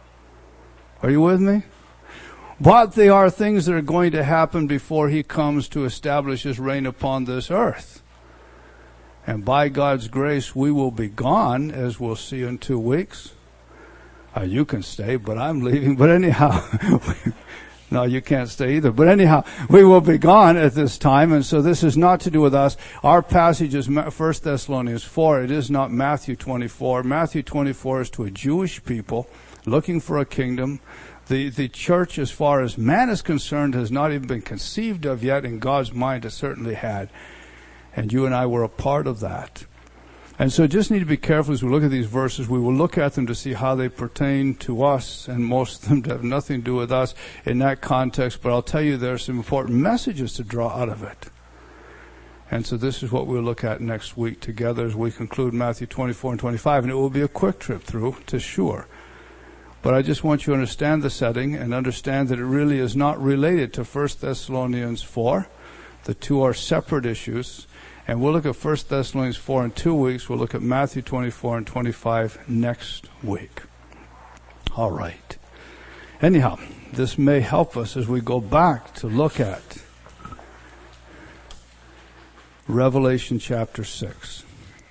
Are you with me? But they are things that are going to happen before He comes to establish His reign upon this earth. And by God's grace, we will be gone, as we'll see in two weeks. Uh, you can stay, but I'm leaving. But anyhow, no, you can't stay either. But anyhow, we will be gone at this time. And so this is not to do with us. Our passage is First Thessalonians four. It is not Matthew twenty-four. Matthew twenty-four is to a Jewish people looking for a kingdom. The, the church, as far as man is concerned, has not even been conceived of yet. In God's mind, it certainly had. And you and I were a part of that. And so just need to be careful as we look at these verses. We will look at them to see how they pertain to us, and most of them have nothing to do with us in that context. But I'll tell you there are some important messages to draw out of it. And so this is what we'll look at next week together as we conclude Matthew twenty-four and twenty-five. And it will be a quick trip through, to sure. But I just want you to understand the setting and understand that it really is not related to First Thessalonians four. The two are separate issues. And we'll look at First Thessalonians four in two weeks. We'll look at Matthew twenty-four and twenty-five next week. All right. Anyhow, this may help us as we go back to look at Revelation chapter six.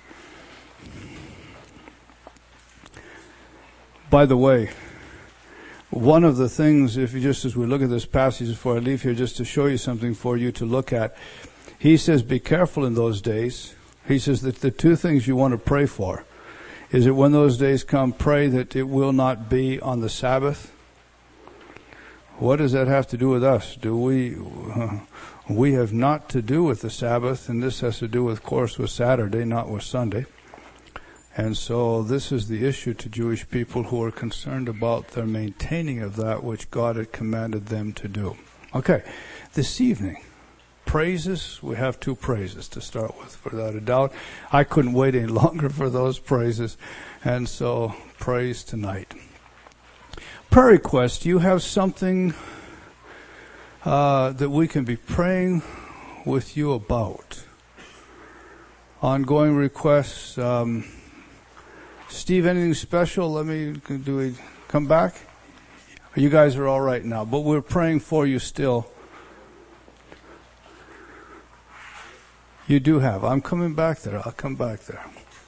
By the way, one of the things, if you just as we look at this passage before I leave here, just to show you something for you to look at, he says, be careful in those days. He says that the two things you want to pray for is that when those days come, pray that it will not be on the Sabbath. What does that have to do with us? Do we, uh, we have not to do with the Sabbath, and this has to do with, of course, with Saturday, not with Sunday. And so this is the issue to Jewish people who are concerned about their maintaining of that which God had commanded them to do. Okay, this evening, praises. We have two praises to start with, without a doubt. I couldn't wait any longer for those praises. And so, praise tonight. Prayer request. Do you have something uh, that we can be praying with you about? Ongoing requests. Um, Steve, anything special? Let me, do we come back? You guys are all right now, but we're praying for you still. You do have. I'm coming back there. I'll come back there.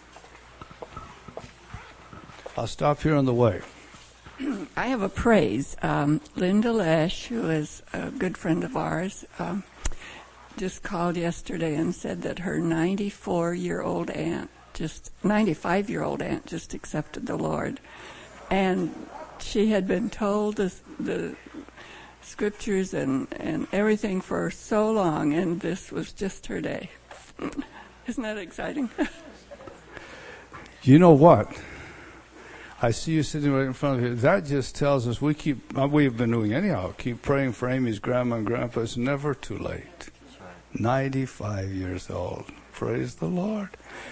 I'll stop here on the way. I have a praise. Um, Linda Lesh, who is a good friend of ours, um, just called yesterday and said that her ninety-four-year-old aunt, just ninety-five-year-old aunt, just accepted the Lord, and she had been told the, the scriptures and and everything for so long, and this was just her day. Isn't that exciting? You know what? I see you sitting right in front of you. That just tells us we keep, we've been doing anyhow, keep praying for Amy's grandma and grandpa. It's never too late. ninety-five years old. Praise the Lord.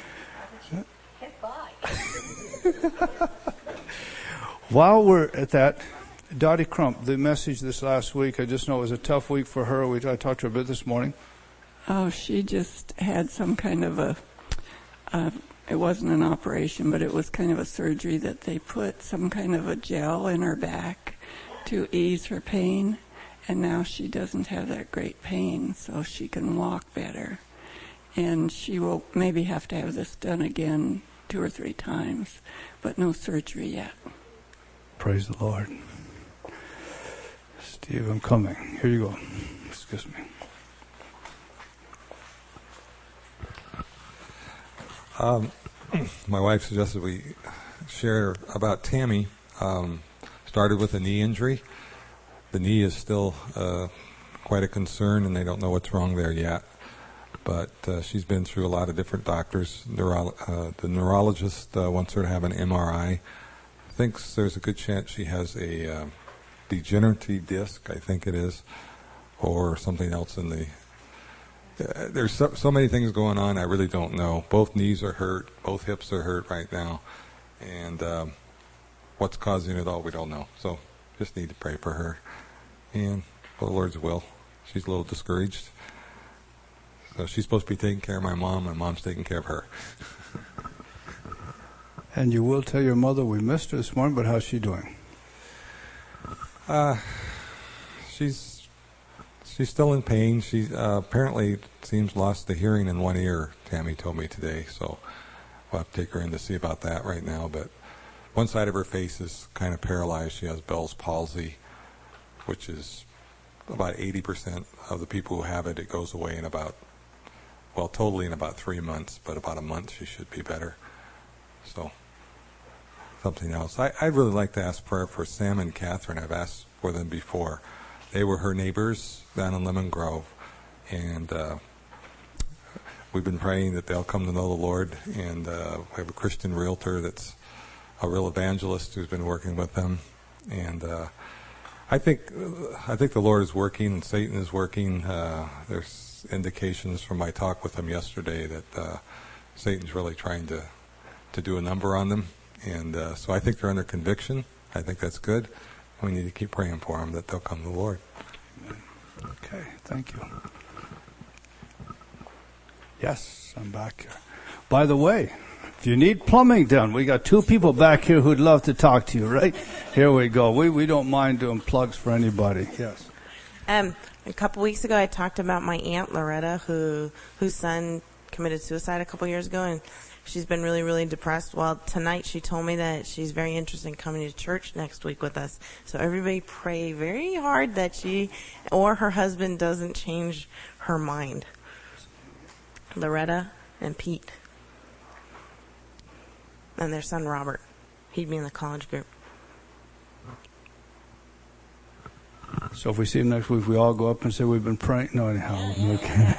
While we're at that, Dottie Crump, the message this last week, I just know it was a tough week for her. We, I talked to her a bit this morning. Oh, she just had some kind of a, uh, it wasn't an operation, but it was kind of a surgery that they put some kind of a gel in her back to ease her pain. And now she doesn't have that great pain, so she can walk better. And she will maybe have to have this done again two or three times, but no surgery yet. Praise the Lord. Steve, I'm coming. Here you go. Excuse me. Um, my wife suggested we share about Tammy. Um, started with a knee injury. The knee is still uh, quite a concern, and they don't know what's wrong there yet. But uh, she's been through a lot of different doctors. Neuro- uh, the neurologist uh, wants her to have an M R I. Thinks there's a good chance she has a uh, degenerative disc, I think it is, or something else in the... Uh, there's so, so many things going on, I really don't know. Both knees are hurt, both hips are hurt right now, and um, what's causing it all, we don't know. So just need to pray for her, and for the Lord's will. She's a little discouraged. So she's supposed to be taking care of my mom, and mom's taking care of her. And you will tell your mother we missed her this morning, but how's she doing? Uh, she's she's still in pain. She uh, apparently seems lost the hearing in one ear, Tammy told me today. So we'll have to take her in to see about that right now. But one side of her face is kind of paralyzed. She has Bell's palsy, which is about eighty percent of the people who have it, it goes away in about, well, totally in about three months, but about a month she should be better. So something else. I, I'd really like to ask prayer for Sam and Catherine. I've asked for them before. They were her neighbors down in Lemon Grove, and uh, we've been praying that they'll come to know the Lord, and uh, we have a Christian realtor that's a real evangelist who's been working with them, and uh, I think I think the Lord is working and Satan is working. Uh, there's indications from my talk with him yesterday that uh, Satan's really trying to, to do a number on them. And uh, so I think they're under conviction. I think that's good. We need to keep praying for them that they'll come to the Lord. Okay, thank you. Yes, I'm back here. By the way, if you need plumbing done, we got two people back here who'd love to talk to you, right? Here we go. We we don't mind doing plugs for anybody. Yes. Um, a couple weeks ago, I talked about my aunt Loretta, who whose son committed suicide a couple years ago, and she's been really, really depressed. Well, tonight she told me that she's very interested in coming to church next week with us. So everybody pray very hard that she or her husband doesn't change her mind. Loretta and Pete. And their son Robert. He'd be in the college group. So if we see him next week, we all go up and say we've been praying. No, anyhow. Okay.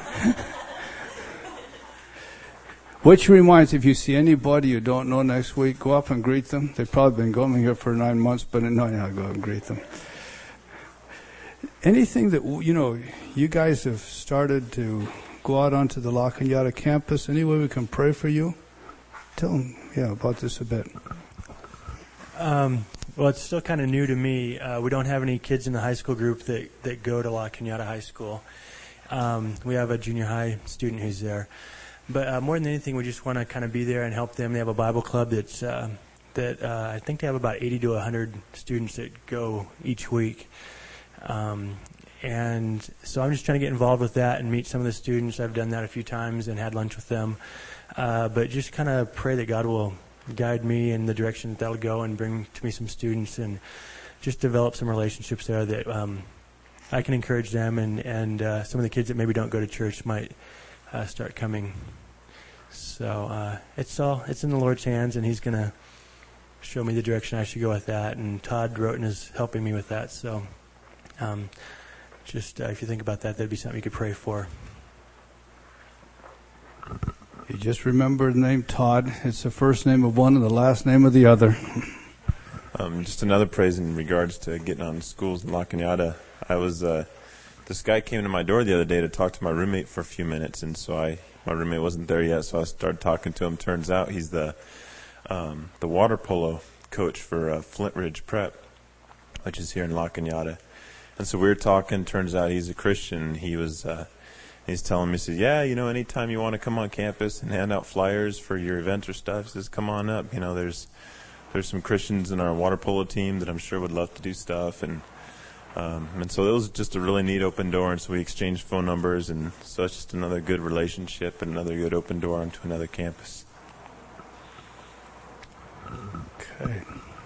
Which reminds, if you see anybody you don't know next week, go up and greet them. They've probably been going here for nine months, but no, yeah, go up and greet them. Anything that, you know, you guys have started to go out onto the La Cañada campus, any way we can pray for you? Tell them, yeah, about this a bit. Um, well, it's still kind of new to me. Uh, we don't have any kids in the high school group that, that go to La Cañada High School. Um, we have a junior high student who's there. But uh, more than anything, we just want to kind of be there and help them. They have a Bible club that's uh, that uh, I think they have about eighty to one hundred students that go each week. Um, and so I'm just trying to get involved with that and meet some of the students. I've done that a few times and had lunch with them. Uh, but just kind of pray that God will guide me in the direction that that'll go and bring to me some students and just develop some relationships there that um, I can encourage them. And, and uh, some of the kids that maybe don't go to church might uh, start coming. So uh, it's all it's in the Lord's hands, and He's going to show me the direction I should go with that. And Todd Roten is helping me with that. So um, just uh, if you think about that, that'd be something you could pray for. You just remember the name Todd. It's the first name of one and the last name of the other. Um, just another praise in regards to getting on schools in La Cañada. I was uh, this guy came to my door the other day to talk to my roommate for a few minutes, and so I. My roommate wasn't there yet, so I started talking to him. Turns out he's the um, the water polo coach for uh, Flint Ridge Prep, which is here in La Cañada. And so we were talking. Turns out he's a Christian. He was uh, he's telling me, he says, "Yeah, you know, anytime you want to come on campus and hand out flyers for your event or stuff, he says, come on up. You know, there's there's some Christians in our water polo team that I'm sure would love to do stuff." And Um, and so it was just a really neat open door, and so we exchanged phone numbers, and so it's just another good relationship and another good open door onto another campus. Okay.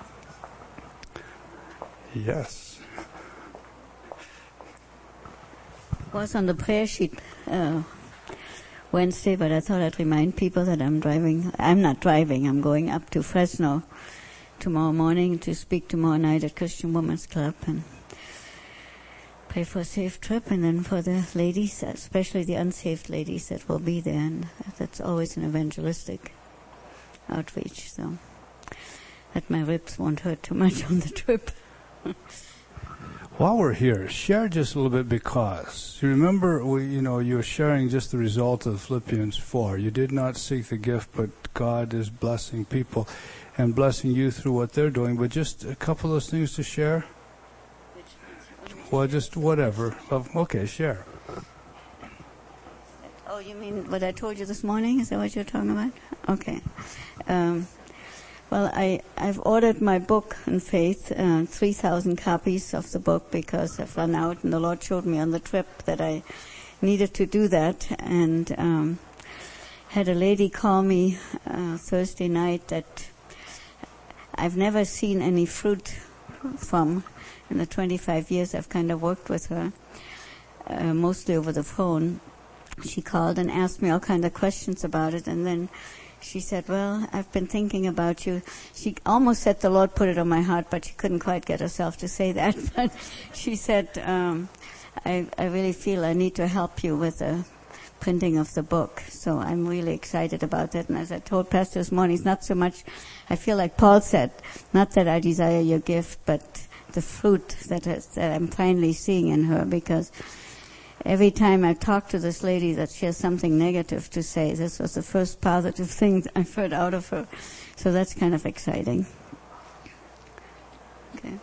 Yes. Was on the prayer sheet. Uh, Wednesday, but I thought I'd remind people that I'm driving. I'm not driving. I'm going up to Fresno tomorrow morning to speak tomorrow night at Christian Women's Club and pray for a safe trip, and then for the ladies, especially the unsaved ladies that will be there. And that's always an evangelistic outreach, so that my ribs won't hurt too much on the trip. While we're here, share just a little bit, because you remember, we, you know, you were sharing just the result of Philippians four. You did not seek the gift, but God is blessing people and blessing you through what they're doing. But just a couple of those things to share. Well, just whatever. Okay, share. Oh, you mean what I told you this morning? Is that what you're talking about? Okay. Um, Well, I, I've ordered my book in faith, uh, three thousand copies of the book, because I've run out, and the Lord showed me on the trip that I needed to do that. And um, had a lady call me uh, Thursday night that I've never seen any fruit from in the twenty-five years I've kind of worked with her, uh, mostly over the phone. She called and asked me all kinds of questions about it, and then she said, well, I've been thinking about you. She almost said the Lord put it on my heart, but she couldn't quite get herself to say that. But she said, um, I, I really feel I need to help you with the printing of the book. So I'm really excited about that. And as I told Pastor this morning, it's not so much, I feel like Paul said, not that I desire your gift, but the fruit that, has, that I'm finally seeing in her, because every time I talk to this lady that she has something negative to say, this was the first positive thing I've heard out of her. So that's kind of exciting. Okay.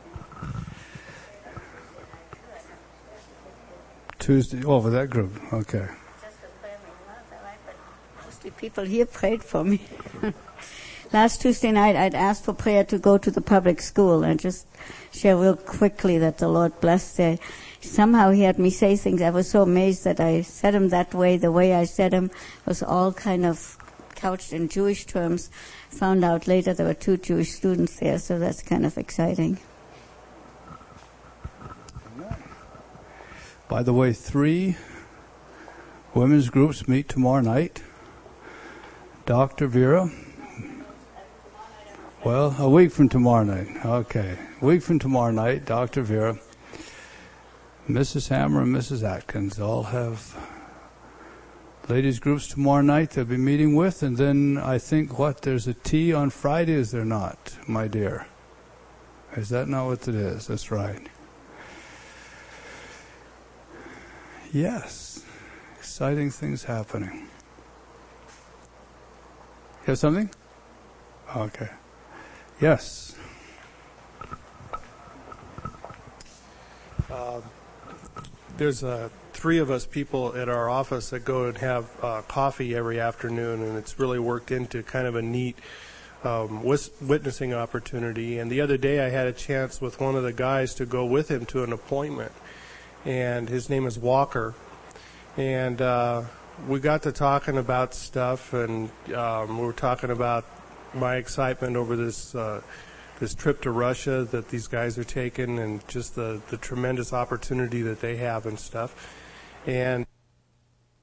Tuesday, oh, for that group, okay. Mostly people here prayed for me. Last Tuesday night, I'd asked for prayer to go to the public school, and just share real quickly that the Lord blessed there. Somehow he had me say things. I was so amazed that I said them that way. The way I said them was all kind of couched in Jewish terms. Found out later there were two Jewish students there, so that's kind of exciting. By the way, three women's groups meet tomorrow night. Doctor Vera. Well, a week from tomorrow night. Okay. A week from tomorrow night, Doctor Vera, Missus Hammer and Missus Atkins all have ladies groups tomorrow night they'll be meeting with. And then I think, what, there's a tea on Friday, is there not, my dear? Is that not what it is? That's right. Yes. Exciting things happening. You have something? Okay. Yes. Uh, there's uh, three of us people at our office that go and have uh, coffee every afternoon, and it's really worked into kind of a neat um, wis- witnessing opportunity. And the other day I had a chance with one of the guys to go with him to an appointment, and his name is Walker. And uh, we got to talking about stuff, and um, we were talking about my excitement over this uh, this trip to Russia that these guys are taking, and just the, the tremendous opportunity that they have and stuff. And